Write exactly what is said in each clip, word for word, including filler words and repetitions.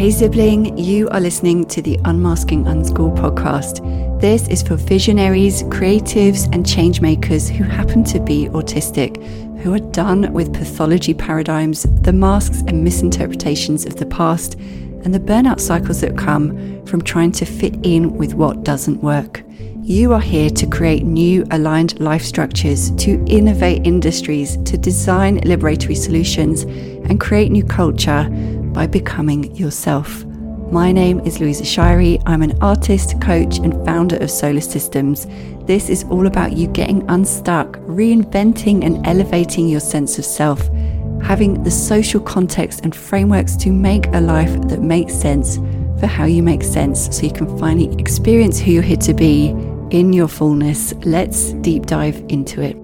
Hey sibling, you are listening to the Unmasking Unschooled podcast. This is for visionaries, creatives and change makers who happen to be autistic, who are done with pathology paradigms, the masks and misinterpretations of the past, and the burnout cycles that come from trying to fit in with what doesn't work. You are here to create new aligned life structures, to innovate industries, to design liberatory solutions and create new culture by becoming yourself. My name is Louisa Shirey. I'm an artist, coach, and founder of Solar Systems. This is all about you getting unstuck, reinventing and elevating your sense of self, having the social context and frameworks to make a life that makes sense for how you make sense, so you can finally experience who you're here to be in your fullness. Let's deep dive into it.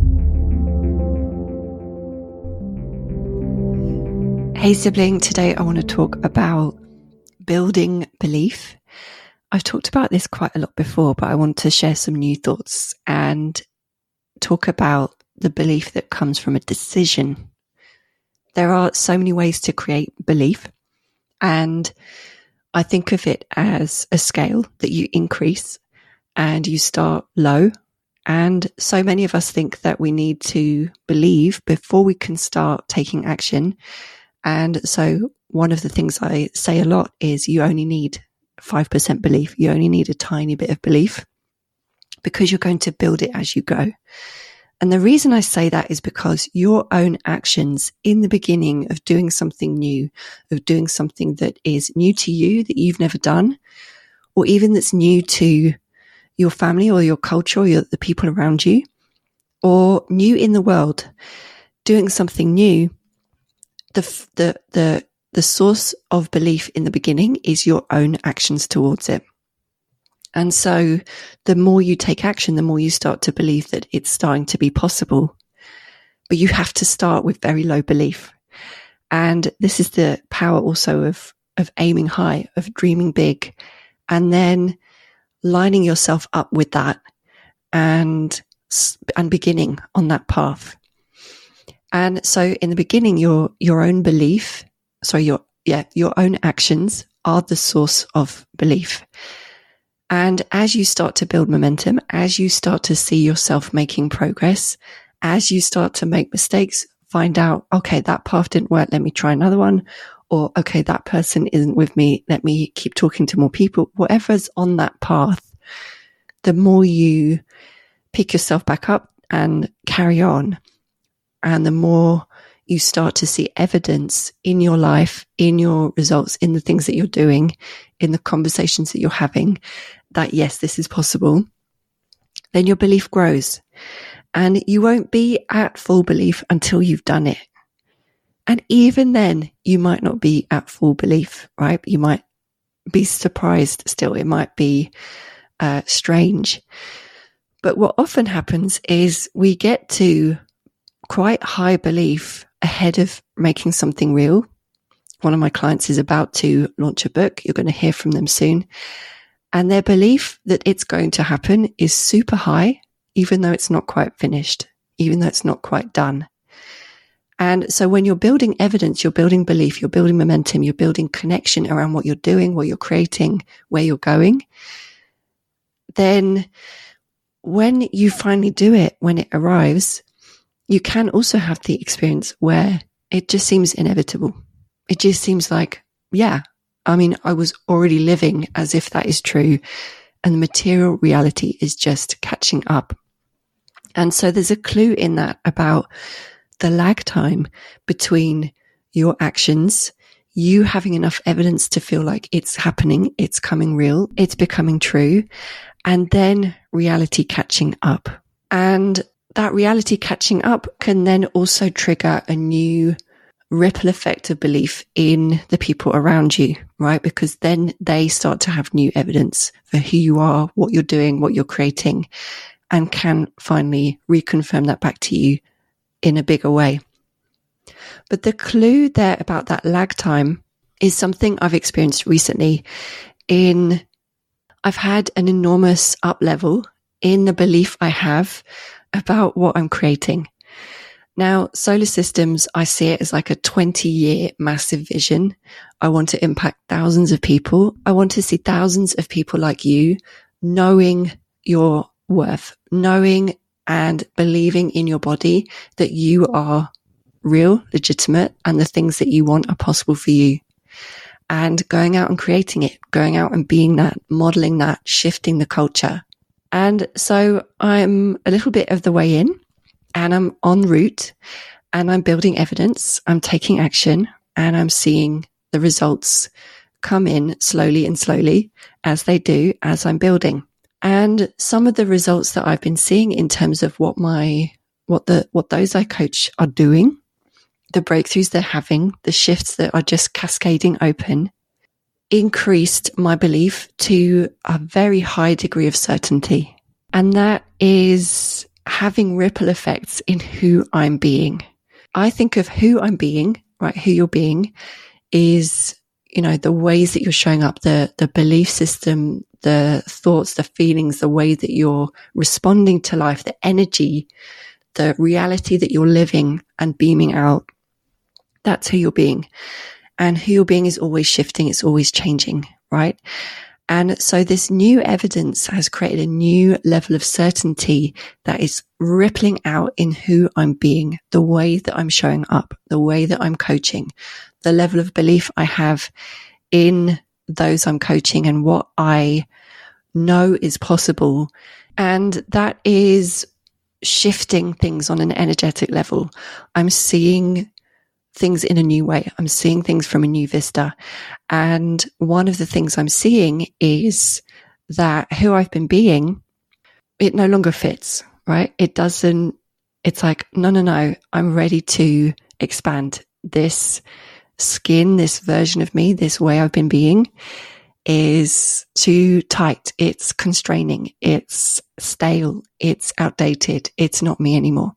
Hey sibling, today I want to talk about building belief. I've talked about this quite a lot before, but I want to share some new thoughts and talk about the belief that comes from a decision. There are so many ways to create belief, and I think of it as a scale that you increase and you start low. And so many of us think that we need to believe before we can start taking action. And so one of the things I say a lot is you only need five percent belief. You only need a tiny bit of belief because you're going to build it as you go. And the reason I say that is because your own actions in the beginning of doing something new, of doing something that is new to you, that you've never done, or even that's new to your family or your culture or your, the people around you, or new in the world, doing something new, the, the, the, the source of belief in the beginning is your own actions towards it. And so the more you take action, the more you start to believe that it's starting to be possible. But you have to start with very low belief. And this is the power also of, of aiming high, of dreaming big, and then lining yourself up with that and, and beginning on that path. And so in the beginning, your, your own belief, sorry, your, yeah, your own actions are the source of belief. And as you start to build momentum, as you start to see yourself making progress, as you start to make mistakes, find out, okay, that path didn't work, let me try another one. Or, okay, that person isn't with me, let me keep talking to more people. Whatever's on that path, the more you pick yourself back up and carry on, and the more you start to see evidence in your life, in your results, in the things that you're doing, in the conversations that you're having, that yes, this is possible, then your belief grows. And you won't be at full belief until you've done it. And even then, you might not be at full belief, right? You might be surprised still. It might be uh, strange. But what often happens is we get to quite high belief ahead of making something real. One of my clients is about to launch a book. You're going to hear from them soon. And their belief that it's going to happen is super high, even though it's not quite finished, even though it's not quite done. And so when you're building evidence, you're building belief, you're building momentum, you're building connection around what you're doing, what you're creating, where you're going. Then when you finally do it, when it arrives, you can also have the experience where it just seems inevitable. It just seems like, yeah, I mean, I was already living as if that is true, and the material reality is just catching up. And so there's a clue in that about the lag time between your actions, you having enough evidence to feel like it's happening, it's coming real, it's becoming true, and then reality catching up. And that reality catching up can then also trigger a new ripple effect of belief in the people around you, right? Because then they start to have new evidence for who you are, what you're doing, what you're creating, and can finally reconfirm that back to you in a bigger way. But the clue there about that lag time is something I've experienced recently in, I've had an enormous up level in the belief I have about what I'm creating. Now, Solar Systems, I see it as like a twenty year massive vision. I want to impact thousands of people. I want to see thousands of people like you knowing your worth, knowing and believing in your body that you are real, legitimate, and the things that you want are possible for you. And going out and creating it, going out and being that, modeling that, shifting the culture. And so I'm a little bit of the way in, and I'm en route, and I'm building evidence. I'm taking action, and I'm seeing the results come in slowly and slowly, as they do as I'm building. And some of the results that I've been seeing in terms of what my, what the, what those I coach are doing, the breakthroughs they're having, the shifts that are just cascading open, increased my belief to a very high degree of certainty. And that is having ripple effects in who I'm being. I think of who I'm being, right? Who you're being is, you know, the ways that you're showing up, the, the belief system, the thoughts, the feelings, the way that you're responding to life, the energy, the reality that you're living and beaming out. That's who you're being. And who you're being is always shifting. It's always changing, right? And so this new evidence has created a new level of certainty that is rippling out in who I'm being, the way that I'm showing up, the way that I'm coaching, the level of belief I have in those I'm coaching and what I know is possible. And that is shifting things on an energetic level. I'm seeing things in a new way. I'm seeing things from a new vista. And one of the things I'm seeing is that who I've been being, it no longer fits, right? It doesn't, it's like, no, no, no, I'm ready to expand. This skin, this version of me, this way I've been being is too tight. It's constraining. It's stale. It's outdated. It's not me anymore.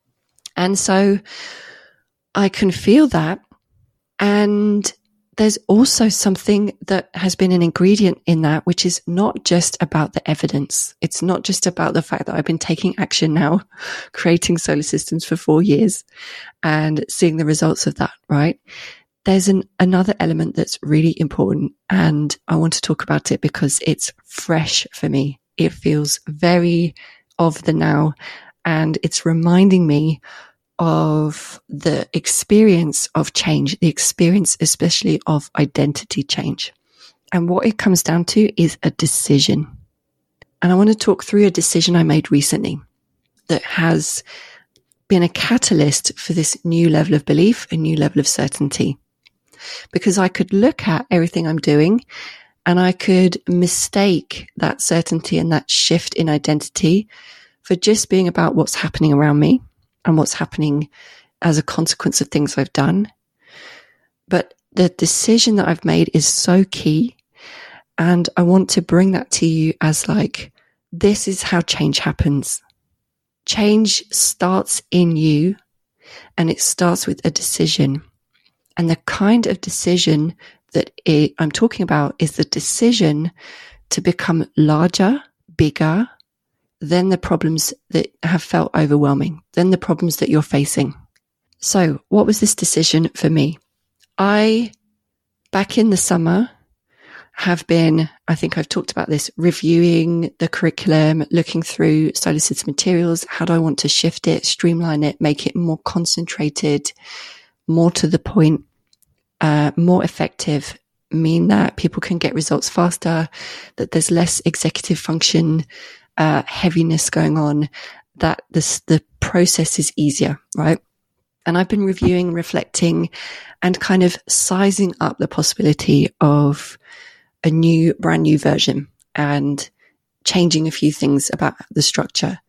And so I can feel that. And there's also something that has been an ingredient in that, which is not just about the evidence. It's not just about the fact that I've been taking action now, creating Solar Systems for four years and seeing the results of that, right? There's an, another element that's really important, and I want to talk about it because it's fresh for me. It feels very of the now, and it's reminding me of the experience of change, the experience especially of identity change. And what it comes down to is a decision. And I want to talk through a decision I made recently that has been a catalyst for this new level of belief, a new level of certainty. Because I could look at everything I'm doing and I could mistake that certainty and that shift in identity for just being about what's happening around me and what's happening as a consequence of things I've done. But the decision that I've made is so key. And I want to bring that to you as like, this is how change happens. Change starts in you, and it starts with a decision. And the kind of decision that it, I'm talking about is the decision to become larger, bigger, than the problems that have felt overwhelming, than the problems that you're facing. So what was this decision for me? I, back in the summer, have been, I think I've talked about this, reviewing the curriculum, looking through Solar System materials. How do I want to shift it, streamline it, make it more concentrated, more to the point, uh, more effective, mean that people can get results faster, that there's less executive function, uh, heaviness going on, that this, the process is easier, right? And I've been reviewing, reflecting, and kind of sizing up the possibility of a new, brand new version and changing a few things about the structure.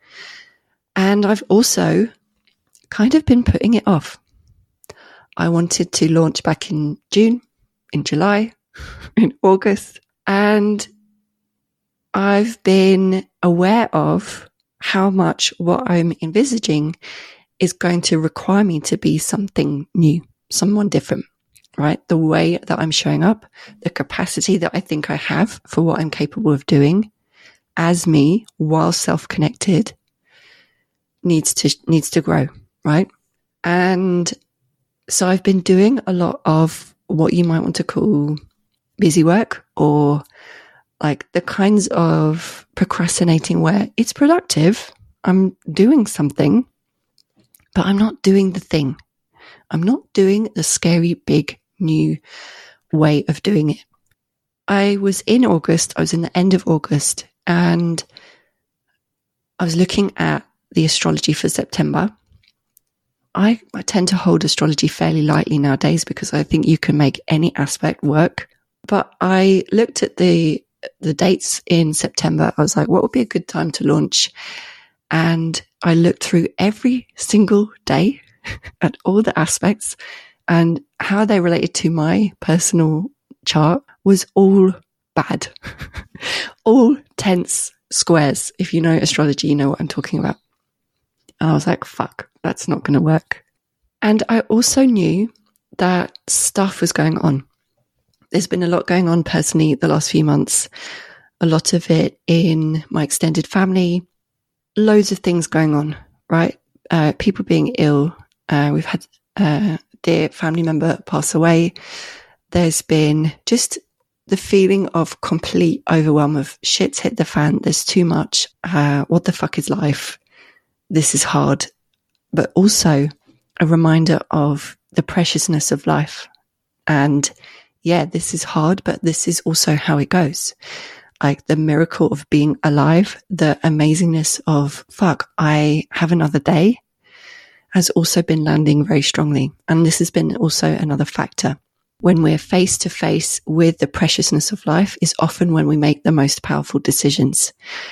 And I've also kind of been putting it off. I wanted to launch back in June, in July, in August. And I've been aware of how much what I'm envisaging is going to require me to be something new, someone different, right? The way that I'm showing up, the capacity that I think I have for what I'm capable of doing as me while self-connected needs to, needs to grow, right? And so I've been doing a lot of what you might want to call busy work, or like the kinds of procrastinating where it's productive. I'm doing something, but I'm not doing the thing. I'm not doing the scary, big, new way of doing it. I was in August, I was in the end of August, and I was looking at the astrology for September. I, I tend to hold astrology fairly lightly nowadays because I think you can make any aspect work. But I looked at the the dates in September. I was like, what would be a good time to launch? And I looked through every single day at all the aspects, and how they related to my personal chart was all bad. All tense squares. If you know astrology, you know what I'm talking about. And I was like, fuck, that's not going to work. And I also knew that stuff was going on. There's been a lot going on personally the last few months. A lot of it in my extended family. Loads of things going on, right? Uh, people being ill. Uh, we've had a dear family member pass away. There's been just the feeling of complete overwhelm of shit's hit the fan. There's too much. Uh, what the fuck is life? This is hard. But also a reminder of the preciousness of life. And yeah, this is hard, but this is also how it goes. Like the miracle of being alive, the amazingness of, fuck, I have another day, has also been landing very strongly. And this has been also another factor. When we're face to face with the preciousness of life is often when we make the most powerful decisions.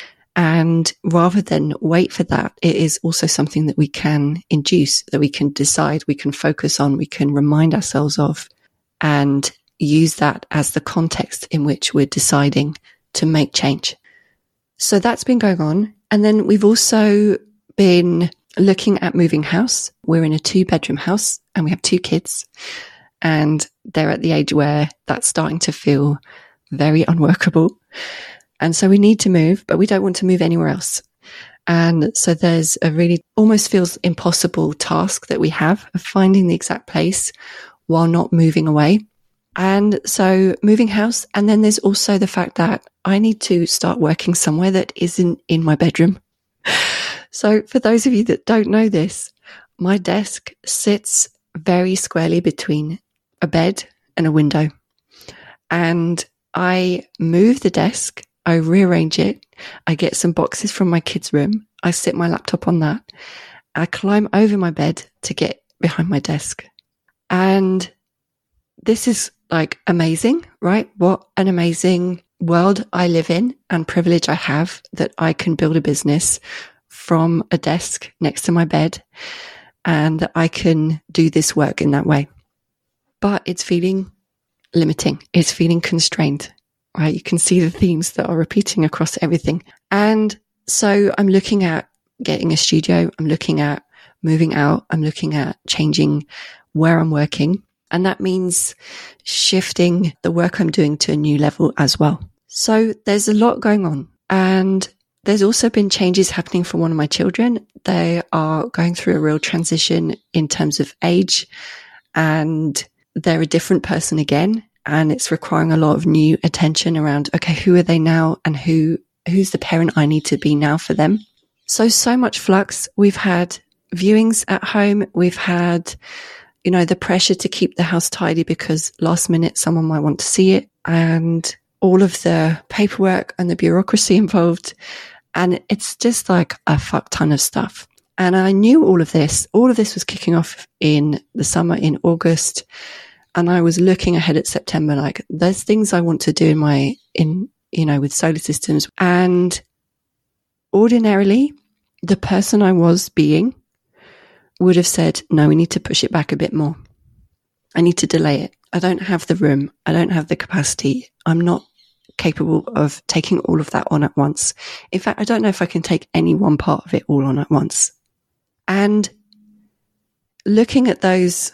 And rather than wait for that, it is also something that we can induce, that we can decide, we can focus on, we can remind ourselves of, and use that as the context in which we're deciding to make change. So that's been going on. And then we've also been looking at moving house. We're in a two bedroom house and we have two kids, and they're at the age where that's starting to feel very unworkable. And so we need to move, but we don't want to move anywhere else. And so there's a really almost feels impossible task that we have of finding the exact place while not moving away. And so moving house. And then there's also the fact that I need to start working somewhere that isn't in my bedroom. So for those of you that don't know this, my desk sits very squarely between a bed and a window. And I move the desk, I rearrange it, I get some boxes from my kids' room, I sit my laptop on that, I climb over my bed to get behind my desk. And this is like amazing, right? What an amazing world I live in and privilege I have that I can build a business from a desk next to my bed, and that I can do this work in that way. But it's feeling limiting. It's feeling constrained, right? You can see the themes that are repeating across everything. And so I'm looking at getting a studio. I'm looking at moving out. I'm looking at changing where I'm working. And that means shifting the work I'm doing to a new level as well. So there's a lot going on. And there's also been changes happening for one of my children. They are going through a real transition in terms of age, and they're a different person again. And it's requiring a lot of new attention around, okay, who are they now? And who, who's the parent I need to be now for them? So, so much flux. We've had viewings at home. We've had, you know, the pressure to keep the house tidy because last minute someone might want to see it, and all of the paperwork and the bureaucracy involved. And it's just like a fuck ton of stuff. And I knew all of this. All of this was kicking off in the summer, in August. And I was looking ahead at September, like there's things I want to do in my, in, you know, with solar systems. And ordinarily, the person I was being would have said, no, we need to push it back a bit more. I need to delay it. I don't have the room. I don't have the capacity. I'm not capable of taking all of that on at once. In fact, I don't know if I can take any one part of it all on at once. And looking at those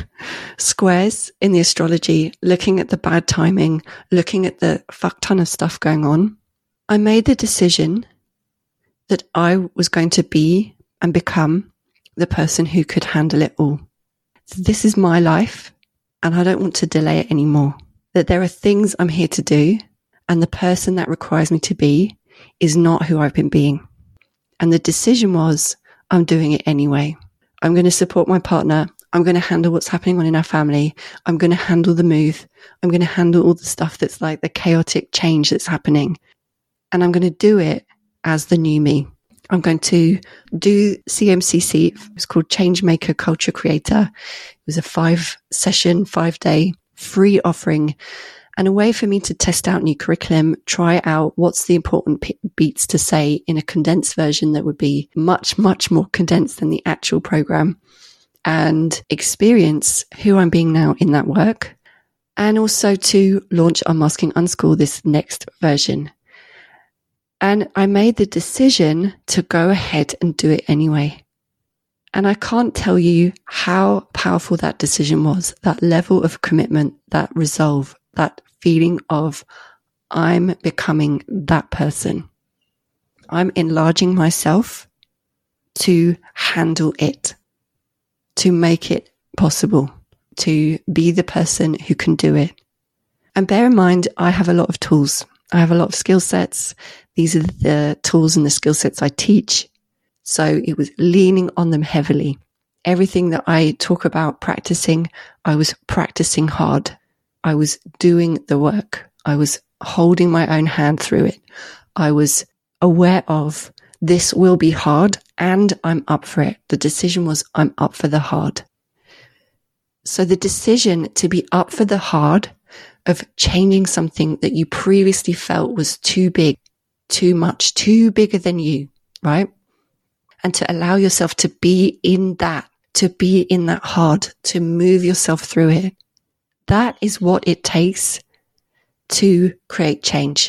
squares in the astrology, looking at the bad timing, looking at the fuck ton of stuff going on, I made the decision that I was going to be and become the person who could handle it all. So this is my life, and I don't want to delay it anymore. That there are things I'm here to do, and the person that requires me to be is not who I've been being. And the decision was, I'm doing it anyway. I'm going to support my partner. I'm going to handle what's happening on in our family. I'm going to handle the move. I'm going to handle all the stuff that's like the chaotic change that's happening. And I'm going to do it as the new me. I'm going to do C M C C. It was called Changemaker Culture Creator. It was a five session, five day free offering, and a way for me to test out new curriculum, try out what's the important p- beats to say in a condensed version that would be much, much more condensed than the actual program, and experience who I'm being now in that work, and also to launch Unmasking Unschool, this next version. And I made the decision to go ahead and do it anyway. And I can't tell you how powerful that decision was, that level of commitment, that resolve, that feeling of I'm becoming that person. I'm enlarging myself to handle it, to make it possible, to be the person who can do it. And bear in mind, I have a lot of tools. I have a lot of skill sets. These are the tools and the skill sets I teach. So it was leaning on them heavily. Everything that I talk about practicing, I was practicing hard. I was doing the work. I was holding my own hand through it. I was aware of this will be hard and I'm up for it. The decision was I'm up for the hard. So the decision to be up for the hard of changing something that you previously felt was too big, too much, too bigger than you, right? And to allow yourself to be in that, to be in that hard, to move yourself through it. That is what it takes to create change.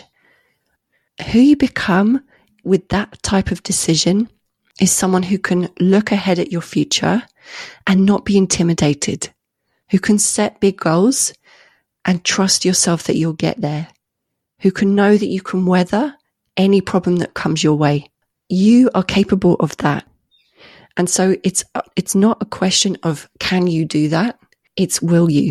Who you become with that type of decision is someone who can look ahead at your future and not be intimidated, who can set big goals and trust yourself that you'll get there, who can know that you can weather any problem that comes your way. You are capable of that. And so it's it's not a question of can you do that? It's will you?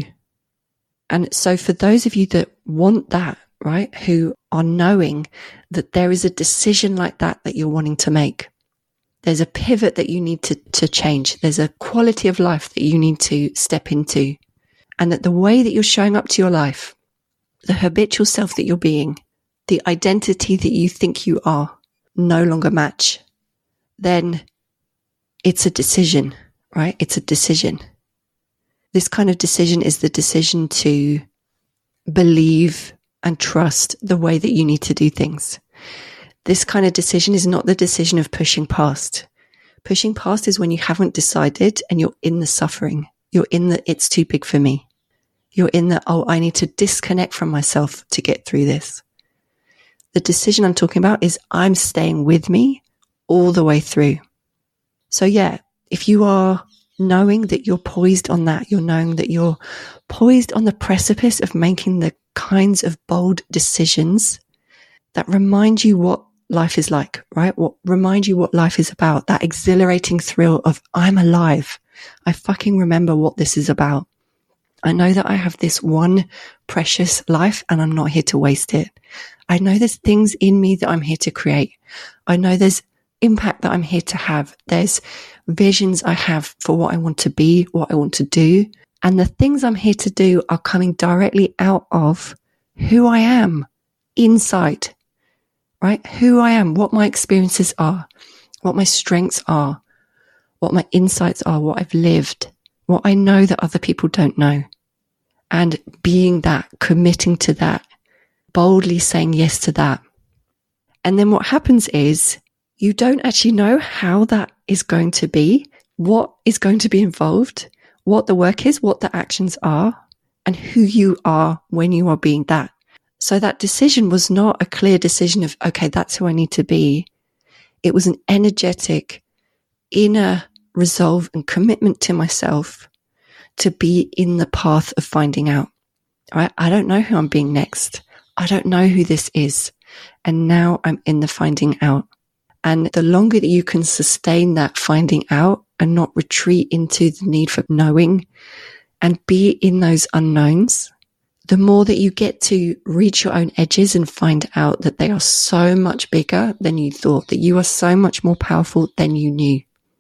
And so for those of you that want that, right, who are knowing that there is a decision like that that you're wanting to make, there's a pivot that you need to, to change. There's a quality of life that you need to step into. And that the way that you're showing up to your life, the habitual self that you're being, the identity that you think you are, no longer match, then it's a decision, right? It's a decision. This kind of decision is the decision to believe and trust the way that you need to do things. This kind of decision is not the decision of pushing past. Pushing past is when you haven't decided and you're in the suffering. You're in the, it's too big for me. You're in the, oh, I need to disconnect from myself to get through this. The decision I'm talking about is I'm staying with me all the way through. So yeah, if you are knowing that you're poised on that, you're knowing that you're poised on the precipice of making the kinds of bold decisions that remind you what life is like, right? What remind you what life is about, that exhilarating thrill of I'm alive. I fucking remember what this is about. I know that I have this one precious life and I'm not here to waste it. I know there's things in me that I'm here to create. I know there's impact that I'm here to have. There's visions I have for what I want to be, what I want to do. And the things I'm here to do are coming directly out of who I am inside, right? Who I am, what my experiences are, what my strengths are, what my insights are, what I've lived, what I know that other people don't know. And being that, committing to that, boldly saying yes to that. And then what happens is you don't actually know how that is going to be, what is going to be involved, what the work is, what the actions are, and who you are when you are being that. So that decision was not a clear decision of, okay, that's who I need to be. It was an energetic, inner resolve and commitment to myself to be in the path of finding out. All right? I don't know who I'm being next. I don't know who this is. And now I'm in the finding out. And the longer that you can sustain that finding out and not retreat into the need for knowing and be in those unknowns, the more that you get to reach your own edges and find out that they are so much bigger than you thought, that you are so much more powerful than you knew.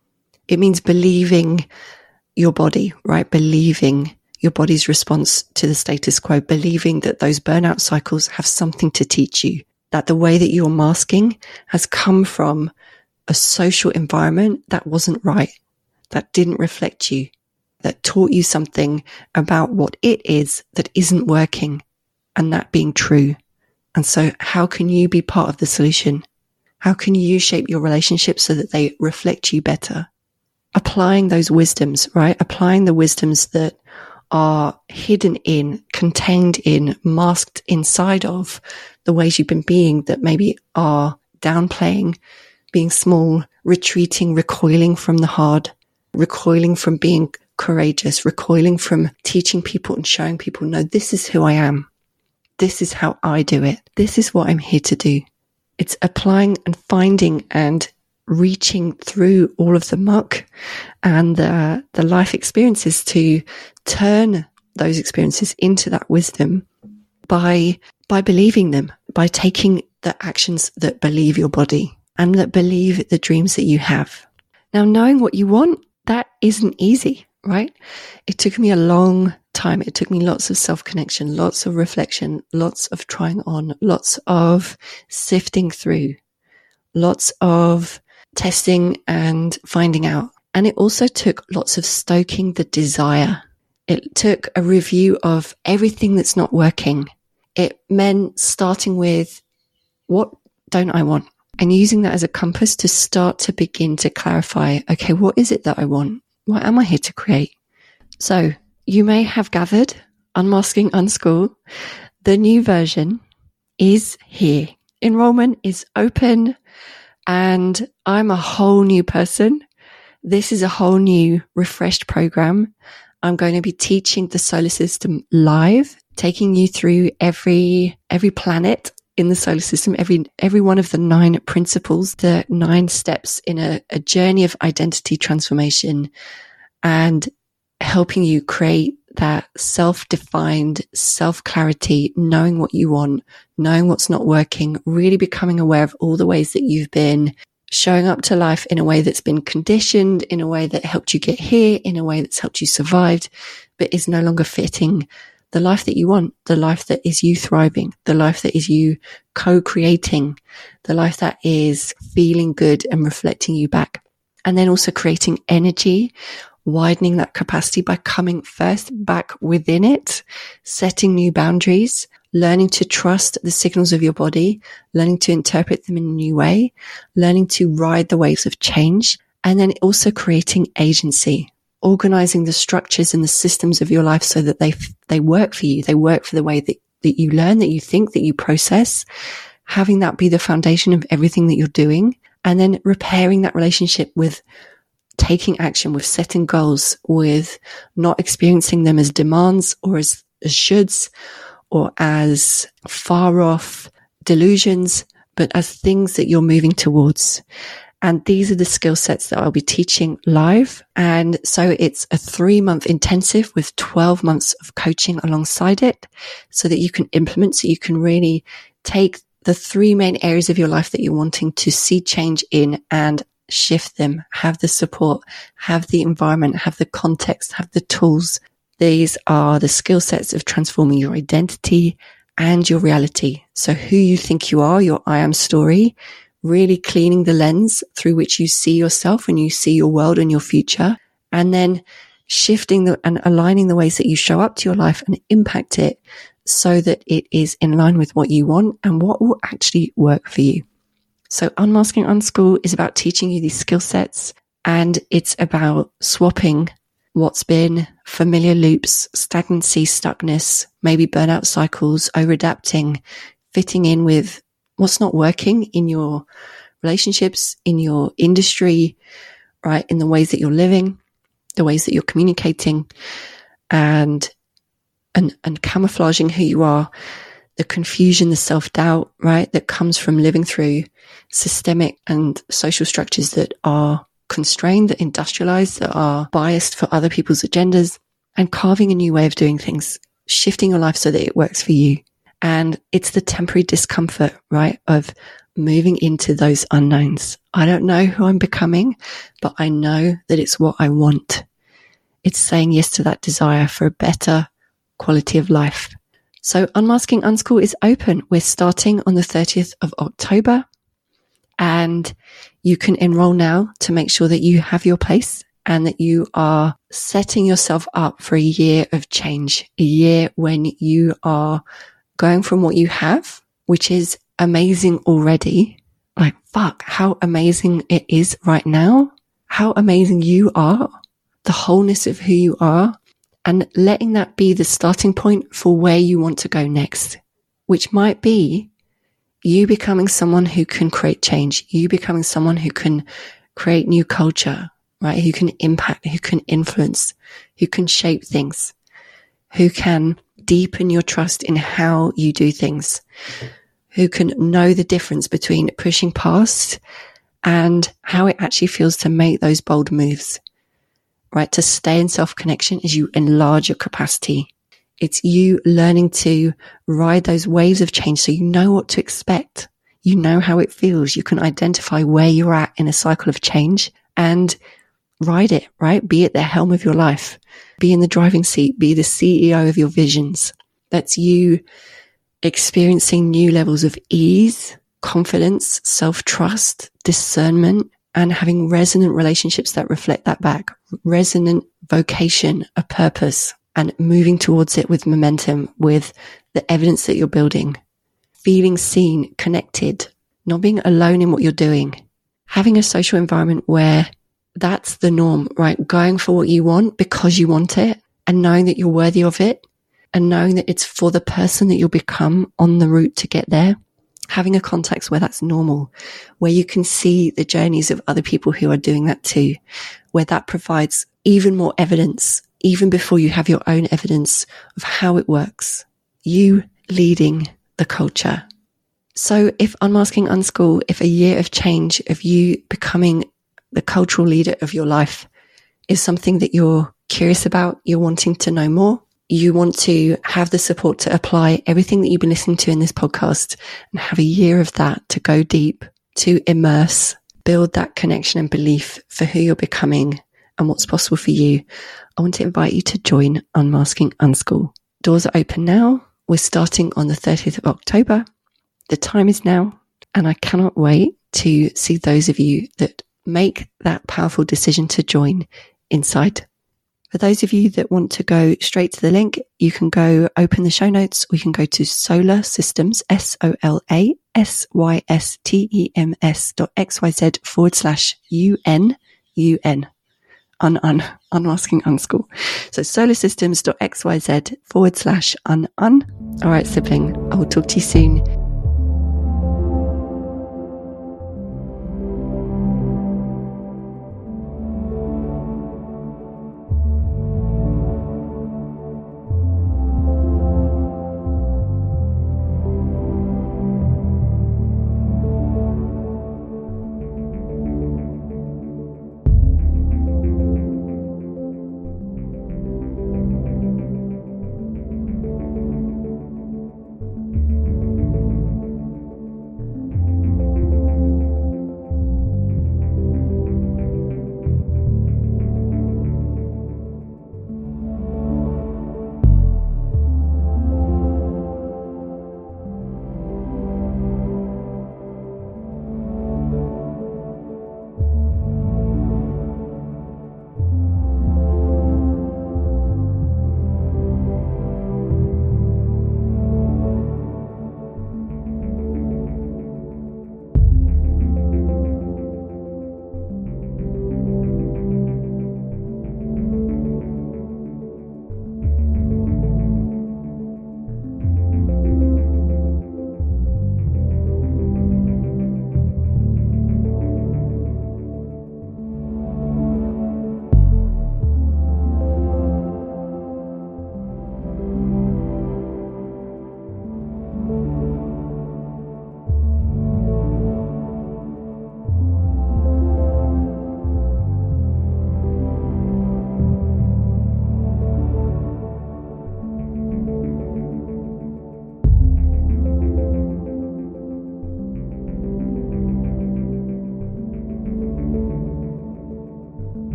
It means believing your body, right? Believing your body's response to the status quo, believing that those burnout cycles have something to teach you, that the way that you're masking has come from a social environment that wasn't right, that didn't reflect you, that taught you something about what it is that isn't working, and that being true. And so how can you be part of the solution? How can you shape your relationships so that they reflect you better? Applying those wisdoms, right? Applying the wisdoms that are hidden in, contained in, masked inside of the ways you've been being that maybe are downplaying, being small, retreating, recoiling from the hard, recoiling from being courageous, recoiling from teaching people and showing people, no, this is who I am. This is how I do it. This is what I'm here to do. It's applying and finding and reaching through all of the muck and the, the life experiences to turn those experiences into that wisdom by, by believing them, by taking the actions that believe your body and that believe the dreams that you have. Now, knowing what you want, that isn't easy. Right? It took me a long time. It took me lots of self-connection, lots of reflection, lots of trying on, lots of sifting through, lots of testing and finding out. And it also took lots of stoking the desire. It took a review of everything that's not working. It meant starting with, what don't I want? And using that as a compass to start to begin to clarify, okay, what is it that I want? What am I here to create? So you may have gathered, Unmasking Unschool, the new version is here. Enrollment is open and I'm a whole new person. This is a whole new refreshed program. I'm going to be teaching the solar system live, taking you through every, every planet in the solar system, every, every one of the nine principles, the nine steps in a, a journey of identity transformation and helping you create that self-defined self-clarity, knowing what you want, knowing what's not working, really becoming aware of all the ways that you've been showing up to life in a way that's been conditioned, in a way that helped you get here, in a way that's helped you survive, but is no longer fitting the life that you want, the life that is you thriving, the life that is you co-creating, the life that is feeling good and reflecting you back. And then also creating energy, widening that capacity by coming first back within it, setting new boundaries, learning to trust the signals of your body, learning to interpret them in a new way, learning to ride the waves of change, and then also creating agency, organizing the structures and the systems of your life so that they they work for you. They work for the way that, that you learn, that you think, that you process, having that be the foundation of everything that you're doing, and then repairing that relationship with taking action, with setting goals, with not experiencing them as demands or as, as shoulds or as far off delusions, but as things that you're moving towards. And these are the skill sets that I'll be teaching live. And so it's a three month intensive with twelve months of coaching alongside it so that you can implement, so you can really take the three main areas of your life that you're wanting to see change in and shift them, have the support, have the environment, have the context, have the tools. These are the skill sets of transforming your identity and your reality. So who you think you are, your I am story, really cleaning the lens through which you see yourself and you see your world and your future, and then shifting the, and aligning the ways that you show up to your life and impact it so that it is in line with what you want and what will actually work for you. So Unmasking Unschool is about teaching you these skill sets, and it's about swapping what's been familiar loops, stagnancy, stuckness, maybe burnout cycles, over-adapting, fitting in with what's not working in your relationships, in your industry, right? In the ways that you're living, the ways that you're communicating, and, and, and camouflaging who you are, the confusion, the self-doubt, right? That comes from living through systemic and social structures that are constrained, that industrialized, that are biased for other people's agendas, and carving a new way of doing things, shifting your life so that it works for you. And it's the temporary discomfort, right, of moving into those unknowns. I don't know who I'm becoming, but I know that it's what I want. It's saying yes to that desire for a better quality of life. So Unmasking Unschool is open. We're starting on the thirtieth of October, and you can enroll now to make sure that you have your place and that you are setting yourself up for a year of change, a year when you are going from what you have, which is amazing already. Like, fuck, how amazing it is right now. How amazing you are, the wholeness of who you are, and letting that be the starting point for where you want to go next, which might be you becoming someone who can create change, you becoming someone who can create new culture, right? Who can impact, who can influence, who can shape things, who can deepen your trust in how you do things, who can know the difference between pushing past and how it actually feels to make those bold moves, right? To stay in self-connection as you enlarge your capacity. It's you learning to ride those waves of change so you know what to expect. You know how it feels. You can identify where you're at in a cycle of change and ride it, right? Be at the helm of your life. Be in the driving seat. Be the C E O of your visions. That's you experiencing new levels of ease, confidence, self-trust, discernment, and having resonant relationships that reflect that back. Resonant vocation, a purpose, and moving towards it with momentum, with the evidence that you're building. Feeling seen, connected, not being alone in what you're doing. Having a social environment where that's the norm, right? Going for what you want because you want it, and knowing that you're worthy of it, and knowing that it's for the person that you'll become on the route to get there. Having a context where that's normal, where you can see the journeys of other people who are doing that too, where that provides even more evidence, even before you have your own evidence of how it works. You leading the culture. So if Unmasking Unschool, if a year of change, of you becoming the cultural leader of your life is something that you're curious about, you're wanting to know more, you want to have the support to apply everything that you've been listening to in this podcast and have a year of that to go deep, to immerse, build that connection and belief for who you're becoming and what's possible for you, I want to invite you to join Unmasking Unschool. Doors are open now. We're starting on the thirtieth of October. The time is now, and I cannot wait to see those of you that make that powerful decision to join inside. For those of you that want to go straight to the link, you can go open the show notes, or you can go to Solar Systems, S O L A S Y S T E M S dot X Y Z forward slash U N, U N, un, un, Unmasking Unschool. So solarsystems.xyz forward slash un, un. All right, sibling, I will talk to you soon.